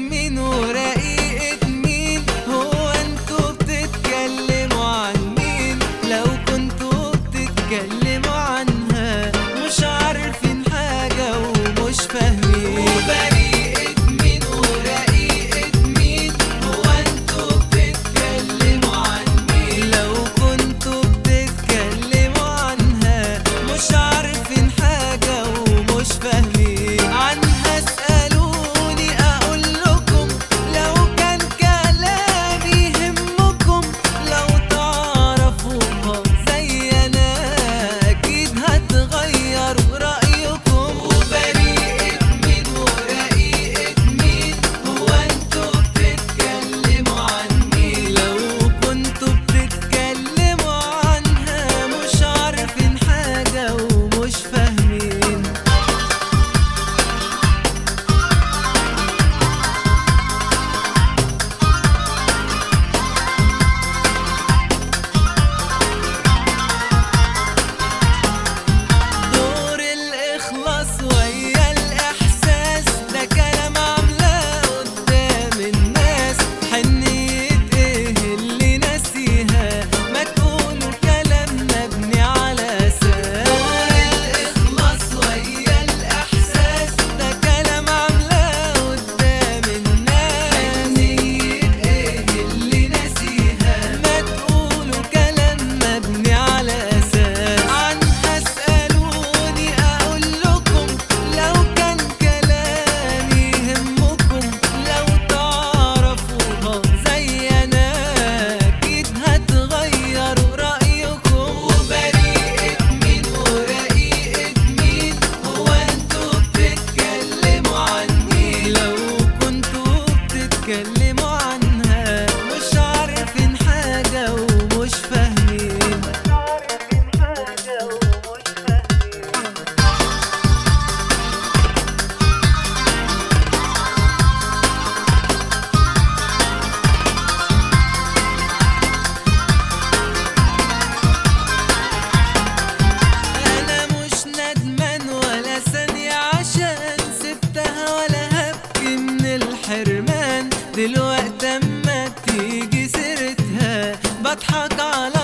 مين ورقيقة مين؟ هو انتوا بتتكلموا عن مين؟ لو كنتوا بتتكلموا عنها مش عارفين حاجة ومش فاهمين. وبريئة مين ورقيقة مين؟ هو انتوا بتتكلموا عن مين؟ لو كنتوا بتتكلموا عنها مش عارفين حاجة ومش فاهمين. عنها اسألوني أقول لكم، لو كان كلامي يهمكم، لو تعرفوها زي أنا أكيد هتغيروا رأيكم. وبريئة مين ورقيقة مين؟ هو انتوا بتتكلموا عن مين؟ لو كنتوا بتتكلموا عنها مش عارفين حاجة ومش فاهمين. دور الإخلاص ويا الإحساس ده كلام عاملاه قدام الناس. حنية إيه اللي ناسيها؟ ما تقولوا كلام مبني على أساس. دور الإخلاص ويا الإحساس ده كلام عاملاه قدام الناس. حنية إيه اللي ناسيها؟ ما تقولوا كلام مبني على أساس. عنها اسألوني أقول لكم، لو كان كلامي يهمكم، لو تعرفوها زي أنا أكيد هتغيروا رأيكم. وبريئة مين ورقيقة مين؟ هو انتوا بتتكلموا عن مين؟ لو كنتوا بتتكلموا عنها مش عارفين حاجة ومش فاهمين. أنا مش ندمان ولا ثانية عشان سبتها، ولا هبكي من الحرمان. دلوقتي أما تيجي سيرتها بضحك على